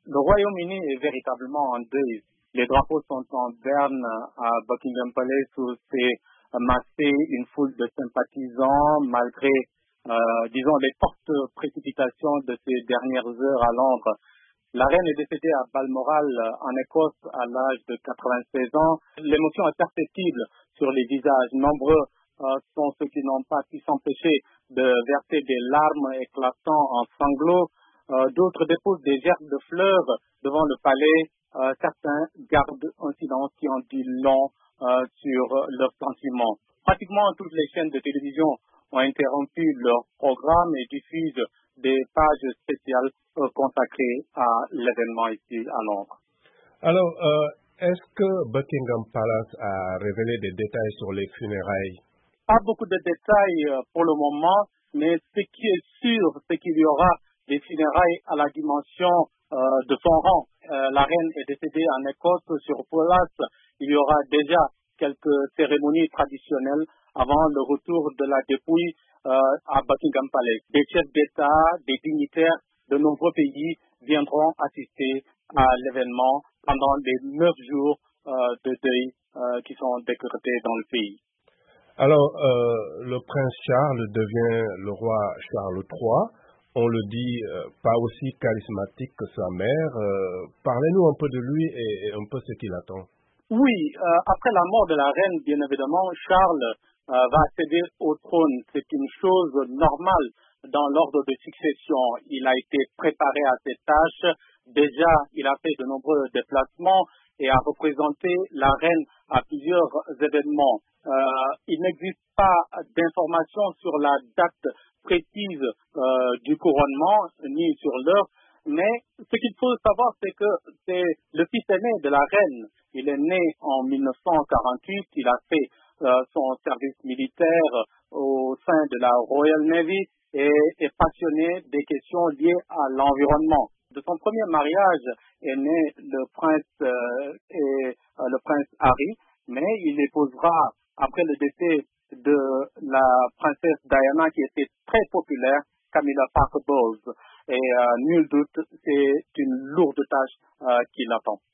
Le Royaume-Uni est véritablement en deuil. Les drapeaux sont en berne à Buckingham Palace où s'est massée une foule de sympathisants malgré, disons, les fortes précipitations de ces dernières heures à Londres. La reine est décédée à Balmoral, en Écosse, à l'âge de 96 ans. L'émotion est perceptible sur les visages. Nombreux sont ceux qui n'ont pas pu s'empêcher de verser des larmes éclatant en sanglots. D'autres déposent des gerbes de fleurs devant le palais. Certains gardent un silence qui en dit long sur leurs sentiments. Pratiquement toutes les chaînes de télévision ont interrompu leur programme et diffusent des pages spéciales consacrées à l'événement ici à Londres. Alors, est-ce que Buckingham Palace a révélé des détails sur les funérailles? Pas beaucoup de détails pour le moment, mais ce qui est sûr, c'est qu'il y aura des funérailles à la dimension de son rang. La reine est décédée en Écosse sur place. Il y aura déjà quelques cérémonies traditionnelles avant le retour de la dépouille à Buckingham Palace. Des chefs d'État, des dignitaires de nombreux pays viendront assister à l'événement pendant les 9 jours de deuil qui sont décrétés dans le pays. Alors, le prince Charles devient le roi Charles III. On le dit pas aussi charismatique que sa mère. Parlez-nous un peu de lui et un peu ce qu'il attend. Oui, après la mort de la reine, bien évidemment, Charles va accéder au trône. C'est une chose normale dans l'ordre de succession. Il a été préparé à cette tâche. Déjà, il a fait de nombreux déplacements et a représenté la reine à plusieurs événements. Il n'existe pas d'informations sur la date précise du couronnement, ni sur l'heure, mais ce qu'il faut savoir, c'est que c'est le fils aîné de la reine. Il est né en 1948, il a fait son service militaire au sein de la Royal Navy et est passionné des questions liées à l'environnement. De son premier mariage est né le prince Harry, mais il épousera, après le décès de la princesse Diana, qui était très populaire, Camilla Parker Bowles. Et nul doute, c'est une lourde tâche qui l'attend.